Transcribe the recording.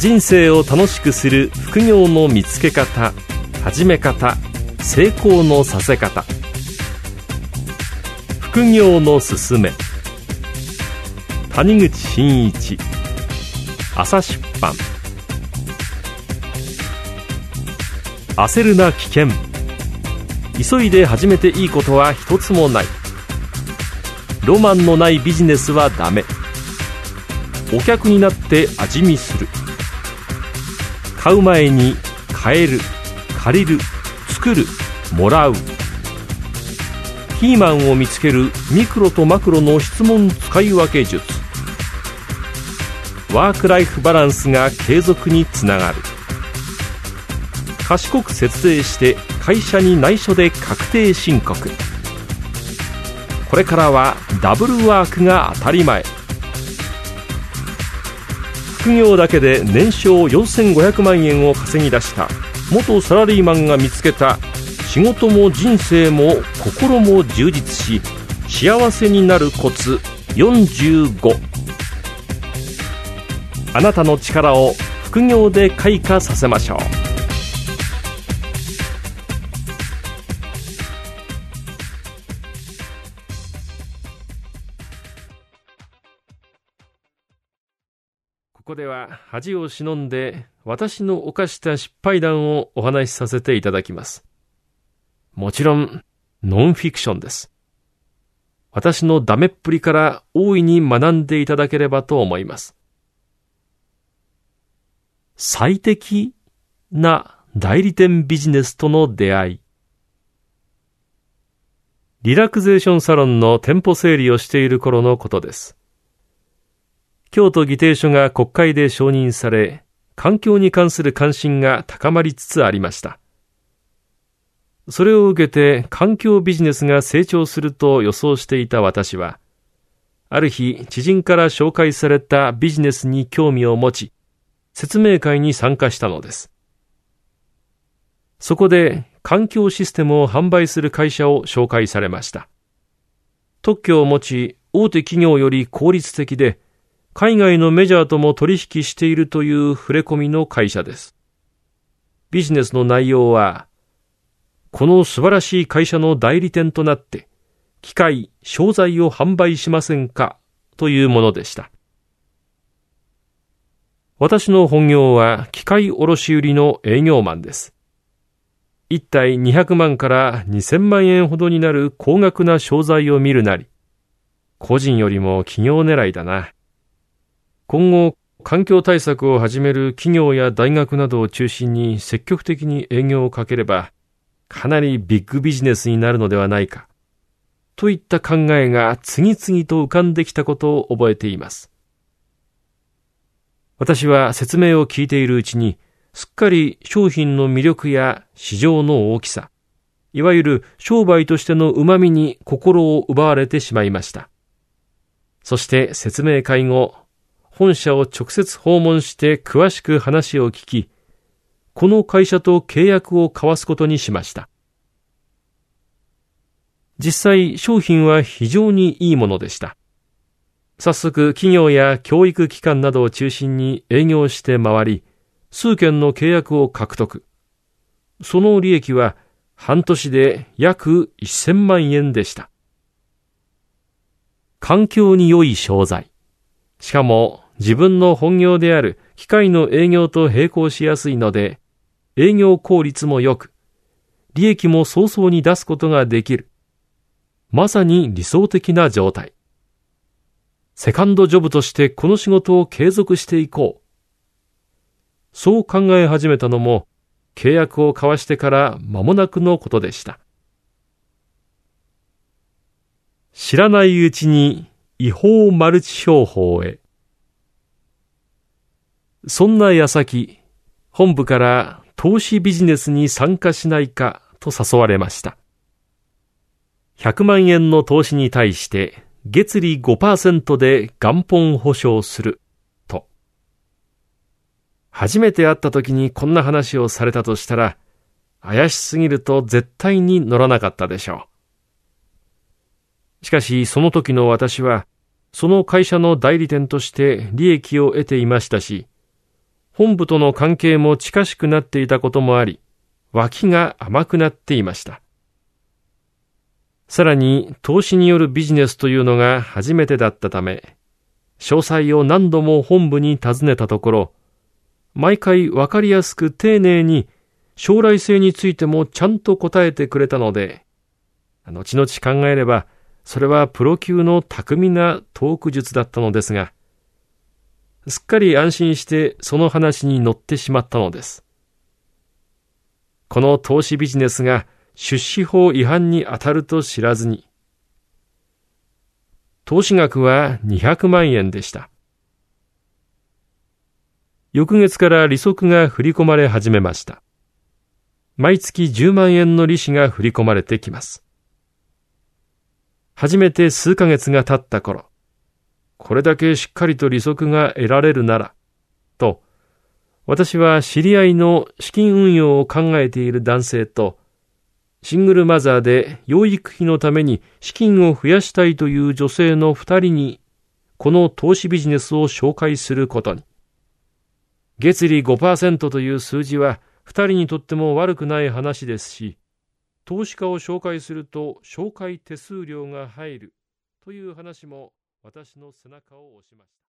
人生を楽しくする副業の見つけ方、始め方、成功のさせ方。副業のすすめ。谷口真一、朝出版。焦るな危険。急いで始めていいことは一つもない。ロマンのないビジネスはダメ。お客になって味見する。買う前に買える、借りる、作る、もらう。キーマンを見つけるミクロとマクロの質問使い分け術。ワークライフバランスが継続につながる。賢く節税して会社に内緒で確定申告。これからはダブルワークが当たり前。副業だけで年商4500万円を稼ぎ出した元サラリーマンが見つけた、仕事も人生も心も充実し幸せになるコツ45。あなたの力を副業で開花させましょう。ここでは恥を忍んで私の犯した失敗談をお話しさせていただきます。もちろんノンフィクションです。私のダメっぷりから大いに学んでいただければと思います。最適な代理店ビジネスとの出会い。リラクゼーションサロンの店舗整理をしている頃のことです。京都議定書が国会で承認され、環境に関する関心が高まりつつありました。それを受けて環境ビジネスが成長すると予想していた私は、ある日知人から紹介されたビジネスに興味を持ち、説明会に参加したのです。そこで環境システムを販売する会社を紹介されました。特許を持ち、大手企業より効率的で、海外のメジャーとも取引しているという触れ込みの会社です。ビジネスの内容は、この素晴らしい会社の代理店となって、機械、商材を販売しませんかというものでした。私の本業は機械卸売の営業マンです。一体200万から2000万円ほどになる高額な商材を見るなり、個人よりも企業狙いだな。今後、環境対策を始める企業や大学などを中心に積極的に営業をかければ、かなりビッグビジネスになるのではないか、といった考えが次々と浮かんできたことを覚えています。私は説明を聞いているうちに、すっかり商品の魅力や市場の大きさ、いわゆる商売としての旨味に心を奪われてしまいました。そして説明会後、本社を直接訪問して詳しく話を聞き、この会社と契約を交わすことにしました。実際商品は非常にいいものでした。早速企業や教育機関などを中心に営業して回り、数件の契約を獲得。その利益は半年で約1000万円でした。環境に良い商材。しかも自分の本業である機械の営業と並行しやすいので、営業効率も良く、利益も早々に出すことができる。まさに理想的な状態。セカンドジョブとしてこの仕事を継続していこう。そう考え始めたのも、契約を交わしてから間もなくのことでした。知らないうちに違法マルチ商法へ。そんな矢先、本部から投資ビジネスに参加しないかと誘われました。100万円の投資に対して月利 5% で元本保証すると。初めて会った時にこんな話をされたとしたら、怪しすぎると絶対に乗らなかったでしょう。しかしその時の私は、その会社の代理店として利益を得ていましたし、 本部との関係も近しくなっていたこともあり、脇が甘くなっていました。さらに、投資によるビジネスというのが初めてだったため、詳細を何度も本部に尋ねたところ、毎回わかりやすく丁寧に将来性についてもちゃんと答えてくれたので、後々考えれば、それはプロ級の巧みなトーク術だったのですが、すっかり安心してその話に乗ってしまったのです。この投資ビジネスが出資法違反に当たると知らずに、投資額は200万円でした。翌月から利息が振り込まれ始めました。毎月10万円の利子が振り込まれてきます。初めて数ヶ月が経った頃、これだけしっかりと利息が得られるなら、と、私は知り合いの資金運用を考えている男性と、シングルマザーで養育費のために資金を増やしたいという女性の2人に、この投資ビジネスを紹介することに。月利 5% という数字は2人にとっても悪くない話ですし、投資家を紹介すると紹介手数料が入るという話も私の背中を押しました。